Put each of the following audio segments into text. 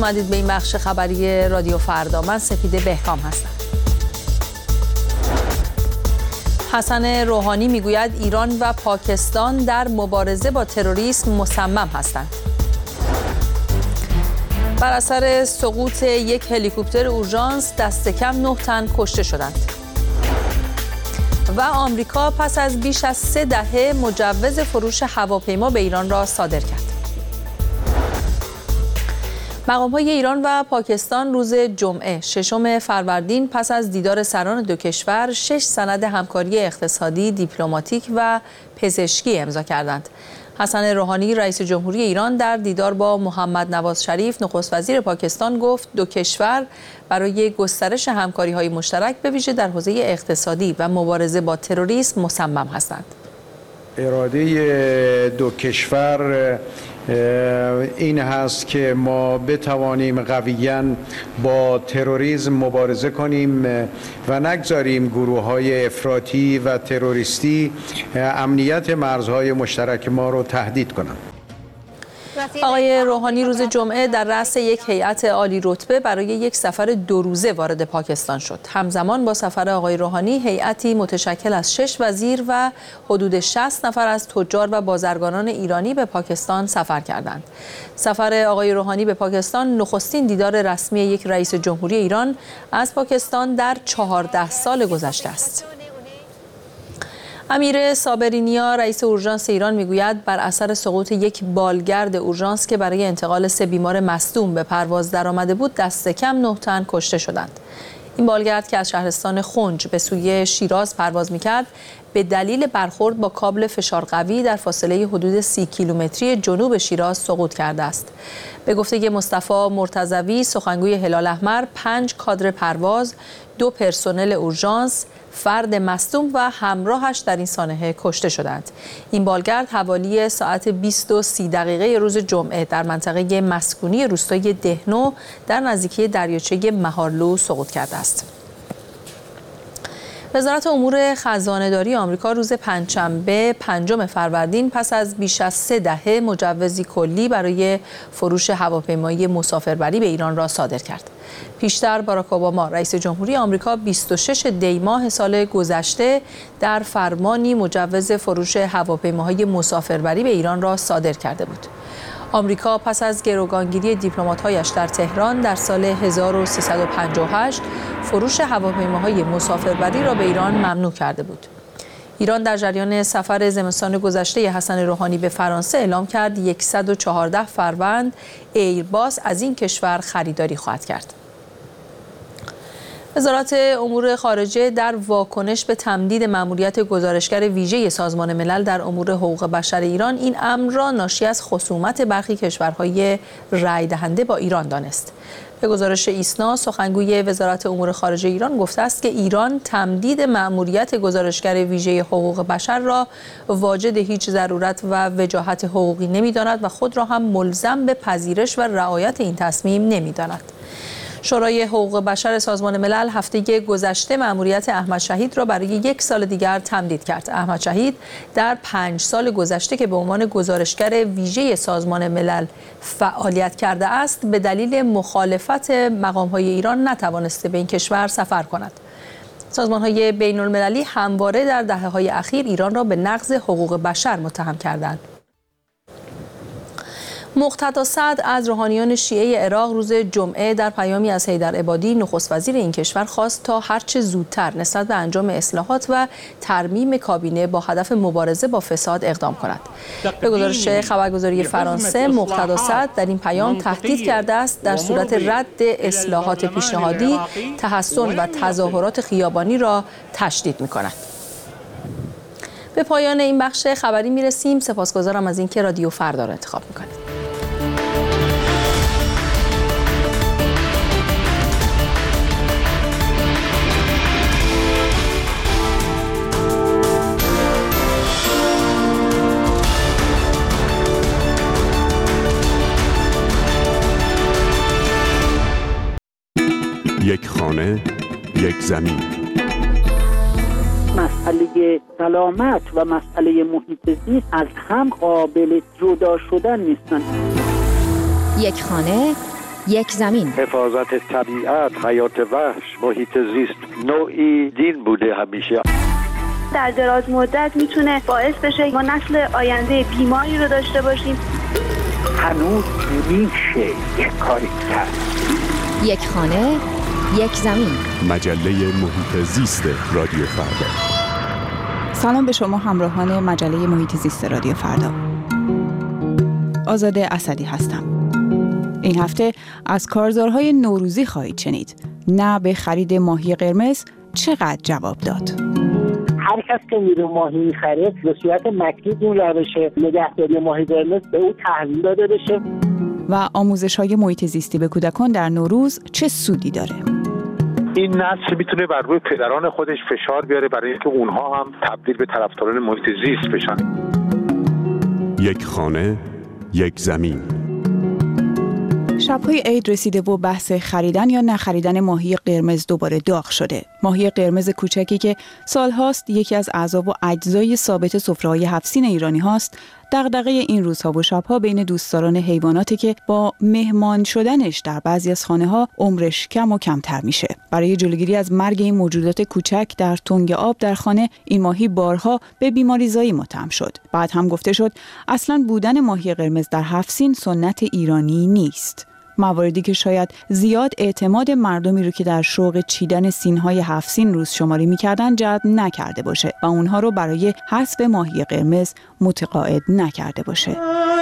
اومدید به این بخش خبری رادیو فردا. من سپیده بهکام هستم. حسن روحانی میگوید ایران و پاکستان در مبارزه با تروریسم مصمم هستند. بر اثر سقوط یک هلیکوپتر اورژانس دست کم 9 تن کشته شدند. و آمریکا پس از بیش از 3 دهه مجوز فروش هواپیما به ایران را صادر کرد. مقام‌های ایران و پاکستان روز جمعه 6 فروردین پس از دیدار سران دو کشور 6 سند همکاری اقتصادی، دیپلماتیک و پزشکی امضا کردند. حسن روحانی رئیس جمهوری ایران در دیدار با محمد نواز شریف نخست وزیر پاکستان گفت دو کشور برای گسترش همکاری‌های مشترک به ویژه در حوزه اقتصادی و مبارزه با تروریسم مصمم هستند. اراده دو کشور این هست که ما بتوانیم قویاً با تروریسم مبارزه کنیم و نگذاریم گروه‌های افراطی و تروریستی امنیت مرزهای مشترک ما رو تهدید کنند. آقای روحانی روز جمعه در رأس یک هیئت عالی رتبه برای یک سفر 2 روزه وارد پاکستان شد. همزمان با سفر آقای روحانی هیئتی متشکل از 6 وزیر و حدود 60 نفر از تجار و بازرگانان ایرانی به پاکستان سفر کردند. سفر آقای روحانی به پاکستان نخستین دیدار رسمی یک رئیس جمهوری ایران از پاکستان در 14 سال گذشته است. امیر صابرینیا رئیس اورژانس ایران میگوید بر اثر سقوط یک بالگرد اورژانس که برای انتقال 3 بیمار مصدوم به پرواز درآمده بود دست کم 9 تن کشته شدند. این بالگرد که از شهرستان خنج به سوی شیراز پرواز میکرد به دلیل برخورد با کابل فشار قوی در فاصله حدود 30 کیلومتری جنوب شیراز سقوط کرده است. به گفته مصطفی مرتضوی سخنگوی هلال احمر 5 کادر پرواز، 2 پرسنل اورژانس، فرد مصدوم و همراهش در این سانحه کشته شدند. این بالگرد حوالی ساعت 20:30 روز جمعه در منطقه مسکونی روستای دهنو در نزدیکی دریاچه مهارلو سقوط کرده است. وزارت امور خزانه‌داری آمریکا روز پنجشنبه 5 فروردین پس از بیش از 3 دهه مجوزی کلی برای فروش هواپیمایی مسافربری به ایران را صادر کرد. پیشتر باراک اوباما رئیس جمهوری آمریکا 26 دی ماه سال گذشته در فرمانی مجوز فروش هواپیماهای مسافربری به ایران را صادر کرده بود. آمریکا پس از گروگانگیری دیپلمات‌هایش در تهران در سال 1358 فروش هواپیماهای مسافربری را به ایران ممنوع کرده بود. ایران در جریان سفر زمستان گذشته حسن روحانی به فرانسه اعلام کرد 114 فروند ایرباس از این کشور خریداری خواهد کرد. وزارت امور خارجه در واکنش به تمدید مأموریت گزارشگر ویژه سازمان ملل در امور حقوق بشر ایران این امر را ناشی از خصومت برخی کشورهای رأی دهنده با ایران دانست. به گزارش ایسنا سخنگوی وزارت امور خارجه ایران گفته است که ایران تمدید مأموریت گزارشگر ویژه حقوق بشر را واجد هیچ ضرورت و وجاهت حقوقی نمی‌داند و خود را هم ملزم به پذیرش و رعایت این تصمیم نمی‌داند. شورای حقوق بشر سازمان ملل هفته گذشته مأموریت احمد شهید را برای 1 سال دیگر تمدید کرد. احمد شهید در 5 سال گذشته که به عنوان گزارشگر ویژه سازمان ملل فعالیت کرده است به دلیل مخالفت مقام‌های ایران نتوانسته به این کشور سفر کند. سازمان‌های بین‌المللی همواره در دهه‌های اخیر ایران را به نقض حقوق بشر متهم کردند. مقتدا صدر از روحانیان شیعه عراق روز جمعه در پیامی از حیدر عبادی نخست وزیر این کشور خواست تا هرچه زودتر نسبت به انجام اصلاحات و ترمیم کابینه با هدف مبارزه با فساد اقدام کند. به گزارش خبرگزاری فرانسه مقتدا صدر در این پیام تهدید کرده است در صورت رد اصلاحات پیشنهادی تحصن و تظاهرات خیابانی را تشدید می‌کند. به پایان این بخش خبری می‌رسیم. سپاسگزارم از اینکه رادیو فردا را انتخاب می‌کنید. یک خانه، یک زمین. مسئله سلامت و مسئله محیط زیست از هم قابل جدا شدن نیستند. یک خانه، یک زمین. حفاظت طبیعت، حیات وحش، محیط زیست نوعی دین بوده همیشه. در دراز مدت میتونه باعث بشه ما نسل آینده بیماری رو داشته باشیم. هنوز میشه یک کاری کرد. یک خانه، یک زمین. مجله محیط زیست رادیو فردا. سلام به شما همراهان مجله محیط زیست رادیو فردا. آزاده اسدی هستم. این هفته از کارزارهای نوروزی خواهید شنید. نه به خرید ماهی قرمز چقدر جواب داد؟ هر کس که میره ماهی میخره به صورت مکتوب اون روش نگهداری ماهی قرمز به او تحویل داده بشه. و آموزش‌های محیط زیستی به کودکان در نوروز چه سودی داره؟ این نسل میتونه بر روی پدران خودش فشار بیاره برای اینکه اونها هم تبدیل به طرفداران محیط زیست بشن. یک خانه، یک زمین. شب‌های عید رسیده و بحث خریدن یا نخریدن ماهی قرمز دوباره داغ شده. ماهی قرمز کوچکی که سالهاست یکی از اعضا و اجزای ثابت سفره‌های 7 سین ایرانی هاست، دغدغه این روزها و شب‌ها بین دوستداران حیواناتی که با مهمان شدنش در بعضی از خانه‌ها عمرش کم و کمتر میشه. برای جلوگیری از مرگ این موجودات کوچک در تنگ آب در خانه، این ماهی بارها به بیماریزایی متهم شد. بعد هم گفته شد اصلاً بودن ماهی قرمز در 7 سین سنت ایرانی نیست. مواردی که شاید زیاد اعتماد مردمی رو که در شوق چیدن سینهای 7 سین روز شماری می‌کردن جلب نکرده باشه و اونها رو برای حذف ماهی قرمز متقاعد نکرده باشه.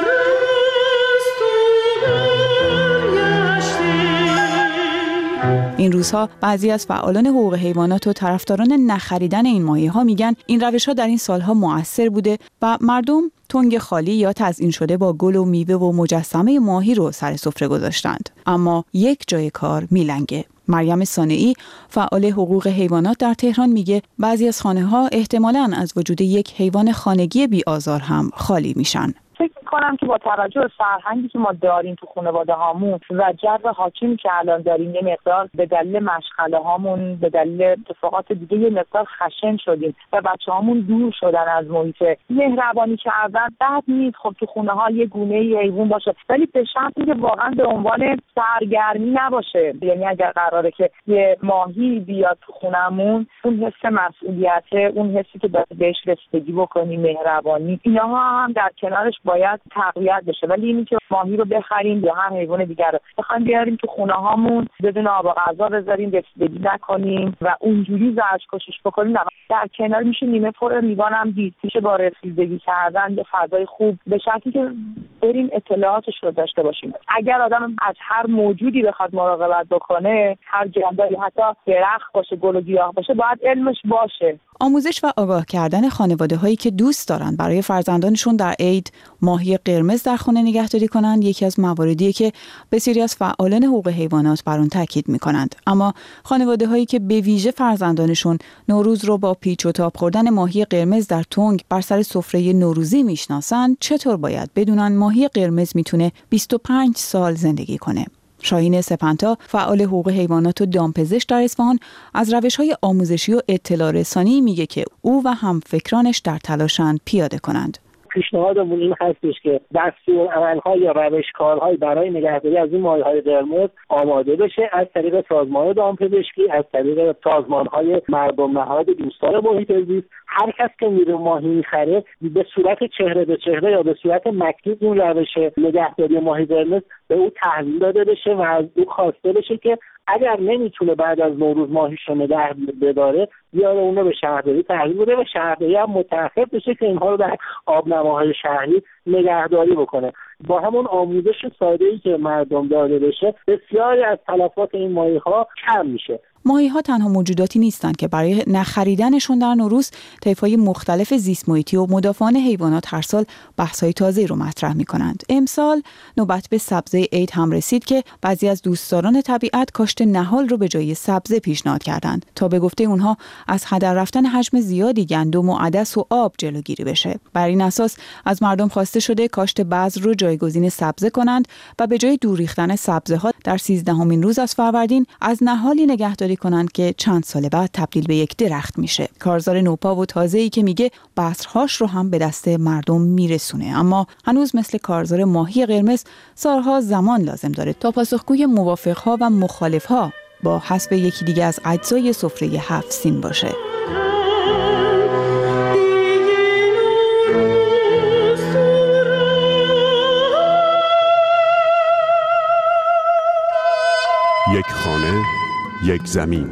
این روزها بعضی از فعالان حقوق حیوانات و طرفداران نخریدن این ماهی‌ها میگن این روش‌ها در این سالها مؤثر بوده و مردم تنگ خالی یا تزیین شده با گل و میوه و مجسمه ماهی رو سر سفره گذاشتند. اما یک جای کار میلنگه. مریم صانعی فعال حقوق حیوانات در تهران میگه بعضی از خانه‌ها احتمالاً از وجود یک حیوان خانگی بی‌آزار هم خالی میشن. فکر می‌کنم که با توجه به فرهنگی که ما داریم تو خانواده هامون و جو حاکمی که الان داریم، یه مقدار به دلیل مشغله هامون، به دلیل اتفاقات دیگه یه مقدار خشن شدیم و بچه‌هامون دور شدن از محیط مهربانی کردن. بد نیست خب تو خونه ها یه گونه حیوان باشه، ولی به شرطی که واقعا به عنوان سرگرمی نباشه. یعنی اگر قراره که یه ماهی بیاد تو خونمون، اون حس مسئولیت، اون حسی که باید بهش رسیدگی بکنیم، مهربانی، اینها هم در کنارش باید تقویت بشه. ولی اینی که ماهی رو بخریم یا هر حیوان دیگر رو بخوایم بیاریم تو خونه هامون بدون آب و غذا بذاریم، رسیدگی نکنیم و اونجوری زجر کشیش بکنیم، در کنار میشه نیمه پر لیوان هم دید. میشه با رسیدگی کردن یه فضای خوب، به شرطی که بریم اطلاعاتش رو داشته باشیم. اگر آدم از هر موجودی بخواد مراقبت بکنه، هر جانداری، حتی درخت باشه، گل و گیاه باشه، باید علمش باشه. آموزش و آگاه کردن خانواده‌هایی که دوست دارن برای فرزندانشون در عید ماهی قرمز در خانه نگهداری کنند یکی از مواردیه که بسیاری از فعالان حقوق حیوانات بر اون تاکید می‌کنند. اما خانواده‌هایی که به ویژه فرزندانشون نوروز رو با پیچ و تاب خوردن ماهی قرمز در تنگ بر سر سفره نوروزی میشناسن، چطور باید بدونن ماهی قرمز میتونه 25 سال زندگی کنه؟ شاهین سپنتا فعال حقوق حیوانات و دامپزشک در اصفهان از روش‌های آموزشی و اطلاع رسانی میگه که او و همفکرانش در تلاشند پیاده کنند. پیشنهادمون این هستش که دستورالعمل‌ها یا روش‌کارهای برای نگهداری از این ماهی‌های قرمز آماده بشه از طریق سازمان دامپزشکی، از طریق سازمان‌های مردم نهاد دوستان محیط زیست. هر کس که میره ماهی میخره به صورت چهره به چهره یا به صورت مکتوب اون روش نگهداری ماهی قرمز به او تحویل داده بشه و از او خواسته بشه که اگر نمیتونه بعد از نوروز ماهیشو نگه بداره، بیاره اون رو به شهرداری تحویل بده و شهرداری هم متعهد بشه که اینها رو در آبنماهای شهری نگهداری بکنه. با همون آموزش ساده‌ای که مردم داده بشه، بسیاری از تلفات این ماهی‌ها کم میشه. ماهی‌ها تنها موجوداتی نیستند که برای نخریدنشون در نوروز طیف‌های مختلف زیست محیطی و مدافعان حیوانات هر سال بحث‌های تازه‌ای رو مطرح می‌کنند. امسال نوبت به سبزه عید هم رسید که بعضی از دوستداران طبیعت کاشت نهال رو به جای سبزه پیشنهاد کردند تا به گفته اونها از هدر رفتن حجم زیادی گندم و عدس و آب جلوگیری بشه. بر این اساس از مردم خواسته شده کاشت بذر رو جایگزین سبزه کنند و به جای دور ریختن سبزه‌ها در 13مین روز از فروردین از نهالی نگهداری نگهداری کنند که چند سال بعد تبدیل به یک درخت میشه. کارزار نوپا و تازه‌ای که میگه بذرهاش رو هم به دست مردم میرسونه، اما هنوز مثل کارزار ماهی قرمز سالها زمان لازم داره تا پاسخگوی موافقها و مخالفها با حذف یکی دیگه از اجزای سفره 7 سین باشه. یک خانه، یک زمین.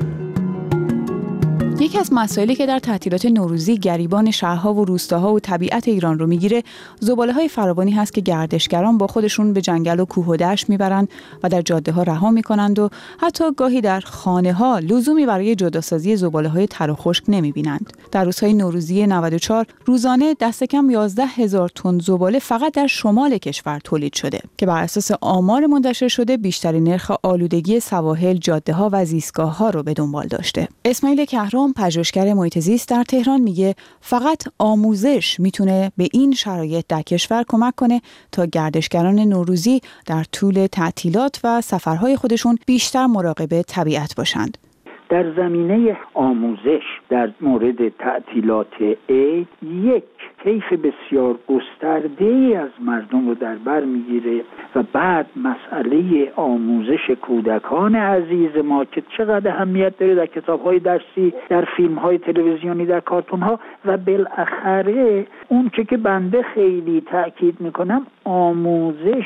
یکی از مسائلی که در تعطیلات نوروزی گریبان شهرها و روستاها و طبیعت ایران رو میگیره، زباله‌های فراوانی هست که گردشگران با خودشون به جنگل و کوه و دشت میبرن و در جاده‌ها رها میکنند و حتی گاهی در خانه‌ها لزومی برای جداسازی زباله‌های تر و خشک نمیبینند. در روزهای نوروزی 94 روزانه دست کم 11,000 تن زباله فقط در شمال کشور تولید شده که بر اساس آمار منتشر شده بیشترین نرخ آلودگی سواحل، جاده‌ها و زیستگاه‌ها رو به دنبال داشته. اسماعیل کهرام، پژوهشگر محیط زیست در تهران، میگه فقط آموزش میتونه به این شرایط در کشور کمک کنه تا گردشگران نوروزی در طول تعطیلات و سفرهای خودشون بیشتر مراقب طبیعت باشند. در زمینه آموزش در مورد تعطیلات عید یک طیف بسیار گسترده‌ای از مردم رو در بر میگیره و بعد مسئله آموزش کودکان عزیز ما که چقدر اهمیت داره در کتاب‌های درسی، در فیلم‌های تلویزیونی، در کارتون‌ها و بالاخره اون که بنده خیلی تأکید میکنم آموزش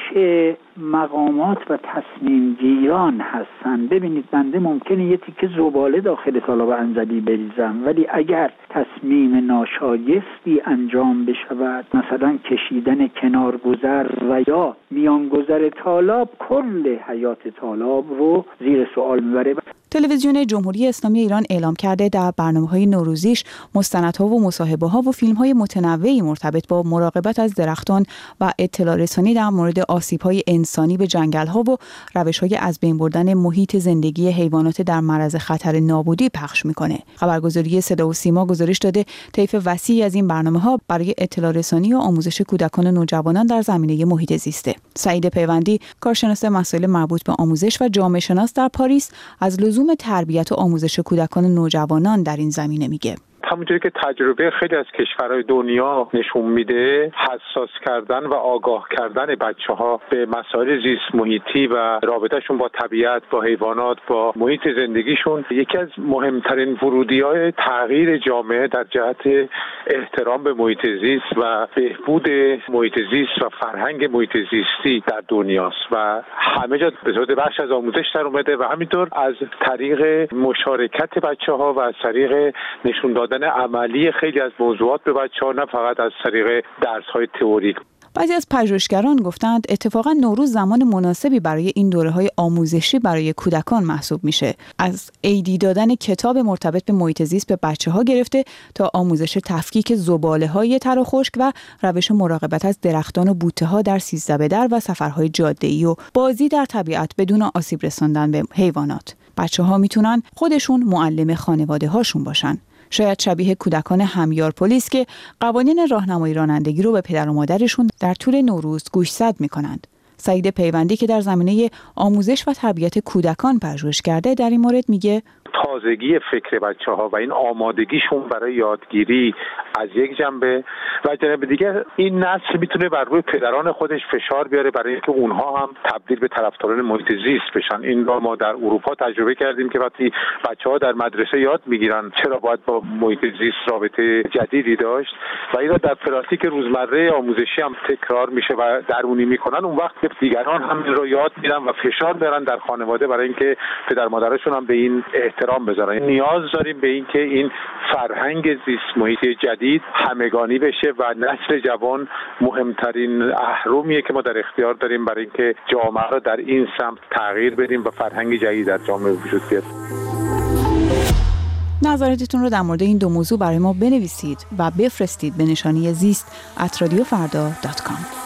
مقامات و تصمیم گیران هستن. ببینید بنده ممکنه یه تیکه زباله داخل تالاب انزلی بریزم، ولی اگر تصمیم ناشایستی انجام بشود، مثلا کشیدن کنارگذر و یا میانگذر تالاب، کل حیات تالاب رو زیر سوال میبره. تلویزیون جمهوری اسلامی ایران اعلام کرده در برنامه‌های نوروزیش مستندها و مصاحبه‌ها و فیلم‌های متنوعی مرتبط با مراقبت از درختان و اطلاع رسانی در مورد آسیب‌های انسانی به جنگل‌ها و روش‌های از بین بردن محیط زندگی حیوانات در معرض خطر نابودی پخش می‌کنه. خبرگزاری صدا و سیما گزارش داده طیف وسیعی از این برنامه‌ها برای اطلاع رسانی و آموزش کودکان و نوجوانان در زمینه محیط زیسته. سعید پیوندی، کارشناس مسائل مربوط به آموزش و جامعه شناس در پاریس، از لزوم تربیت و آموزش کودکان و نوجوانان در این زمینه میگه. همونجوری که تجربه خیلی از کشورهای دنیا نشون میده، حساس کردن و آگاه کردن بچه‌ها به مسائل زیست محیطی و رابطهشون با طبیعت، با حیوانات، با محیط زندگیشون یکی از مهمترین ورودی‌های تغییر جامعه در جهت احترام به محیط زیست و بهبود محیط زیست و فرهنگ محیط زیستی در دنیاست و همه جا به صورت بخش از آموزش در اومده و همینطور از طریق مشارکت بچه‌ها و از طریق نشون دادن عملی خیلی از موضوعات به بچه‌ها، نه فقط از طریق درس‌های تئوریک. بعضی از پژوهشگران گفتند اتفاقا نوروز زمان مناسبی برای این دوره‌های آموزشی برای کودکان محسوب میشه. از عیدی دادن کتاب مرتبط به محیط زیست به بچه‌ها گرفته تا آموزش تفکیک زباله‌های تر و خشک و روش مراقبت از درختان و بوته‌ها در 13 به در و سفرهای جاده‌ای و بازی در طبیعت بدون آسیب رساندن به حیوانات. بچه‌ها میتونن خودشون معلم خانواده‌هاشون باشن. شاید شبیه کودکان همیار پلیس که قوانین راهنمایی رانندگی رو به پدر و مادرشون در طول نوروز گوشزد می‌کنند. سعید پیوندی که در زمینه آموزش و تربیت کودکان پژوهش کرده در این مورد میگه تازگی فکر بچه‌ها و این آمادگیشون برای یادگیری از یک جنبه و جنبه دیگه این نسل میتونه بر روی پدران خودش فشار بیاره برای اینکه اونها هم تبدیل به طرفداران محیط زیست بشن. این رو ما در اروپا تجربه کردیم که وقتی بچه‌ها در مدرسه یاد میگیرن چرا باید با محیط زیست رابطه جدیدی داشت و این رو در پراتیک روزمره آموزشی هم تکرار میشه و درونی میکنن، اون وقت دیگران هم این رو یاد میدن و فشار میارن در خانواده برای اینکه پدر مادرشون هم به این احترام بذارن. نیاز داریم به این که این فرهنگ زیست محیطی جدید همگانی بشه و نسل جوان مهمترین اهرمیه که ما در اختیار داریم برای اینکه جامعه رو در این سمت تغییر بدیم و فرهنگ جدید در جامعه وجود بیاد. نظراتتون رو در مورد این دو موضوع برای ما بنویسید و بفرستید به نشانی زیست@radiofarda.com.